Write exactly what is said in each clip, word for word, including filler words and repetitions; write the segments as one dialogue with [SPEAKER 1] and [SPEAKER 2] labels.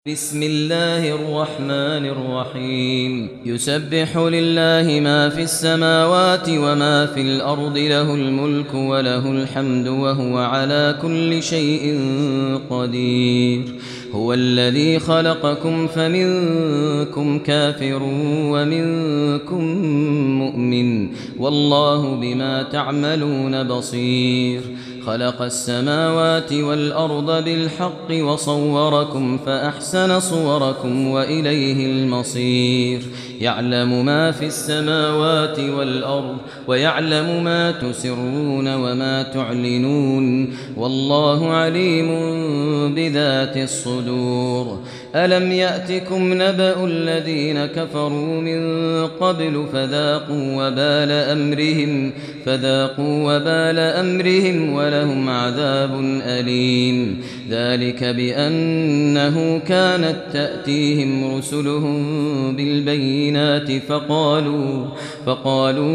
[SPEAKER 1] بسم الله الرحمن الرحيم يسبح لله ما في السماوات وما في الأرض له الملك وله الحمد وهو على كل شيء قدير هو الذي خلقكم فمنكم كافر ومنكم مؤمن والله بما تعملون بصير خلق السماوات والأرض بالحق وصوركم فأحسن صوركم وإليه المصير يعلم ما في السماوات والأرض ويعلم ما تسرون وما تعلنون والله عليم بذات الصدور ألم يأتكم نبأ الذين كفروا من قبل فذاقوا وبال أمرهم فذاقوا وبال أمرهم ولهم عذاب أليم ذلك بأنه كانت تأتيهم رسلهم بالبينات فقالوا فقالوا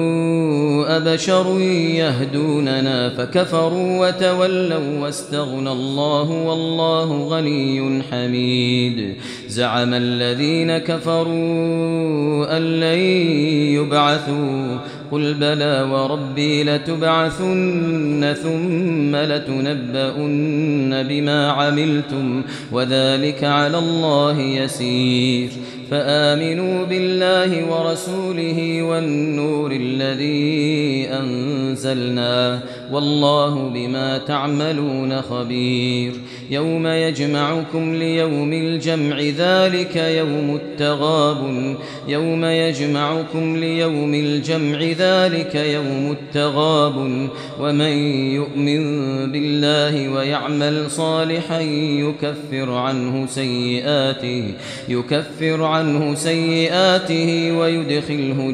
[SPEAKER 1] أبشر يهدوننا فكفروا وتولوا واستغنى الله والله غني حميد زعم الذين كفروا أن لن يبعثوا قل بلى وربي لتبعثن ثم لتنبؤن بما عملتم وذلك على الله يسير فآمنوا بالله ورسوله والنور الذي أنزلنا والله بما تعملون خبير يوم يجمعكم ليوم الجمع ذلك يوم التغابن يوم يجمعكم ليوم الجمع ذلك يوم التغابن ومن يؤمن بالله ويعمل صالحا يكفر عنه سيئاته يكفر عنه سيئاته ويدخله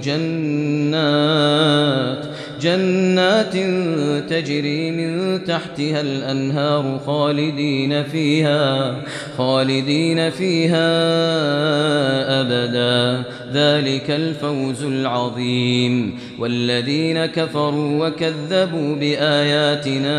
[SPEAKER 1] جنات جنات تجري من تحتها الأنهار خالدين فيها خالدين فيها أبدا ذلك الفوز العظيم والذين كفروا وكذبوا بآياتنا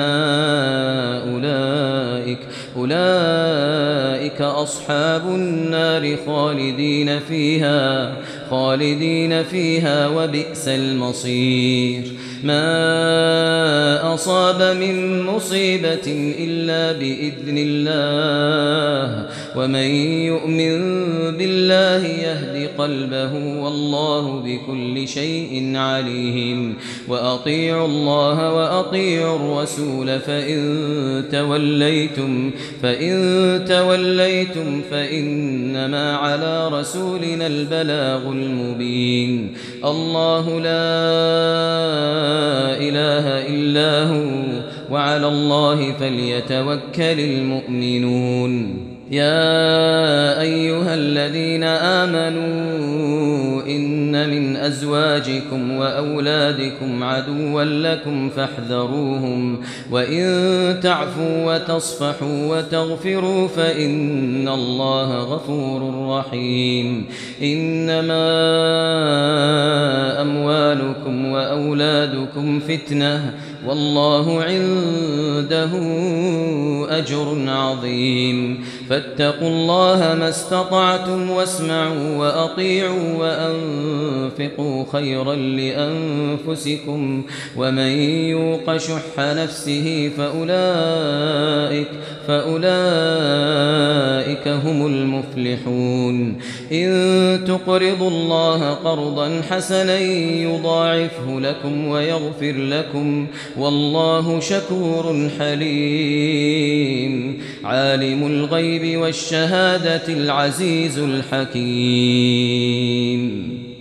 [SPEAKER 1] أولئك أولئك أصحاب النار خالدين فيها خالدين فيها وبئس المصير ما أصاب من مصيبة إلا بإذن الله ومن يؤمن بالله يهد قلبه والله بكل شيء عليم وأطيعوا الله وأطيعوا الرسول فإن توليتم فإن توليتم فإنما على رسولنا البلاغ المبين الله لا إله إلا هو وعلى الله فليتوكل المؤمنون يا أيها الذين آمنوا إن من أزواجكم وأولادكم عدوا لكم فاحذروهم وإن تعفوا وتصفحوا وتغفروا فإن الله غفور رحيم إنما أموالكم وأولادكم فتنة والله عنده أجر عظيم فاتقوا الله ما استطعتم واسمعوا وأطيعوا وأنفقوا خيرا لأنفسكم ومن يوق شح نفسه فأولئك فأولئك هم المفلحون إن تقرضوا الله قرضا حسنا يضاعفه لكم ويغفر لكم والله شكور حليم عالم الغيب والشهادة العزيز الحكيم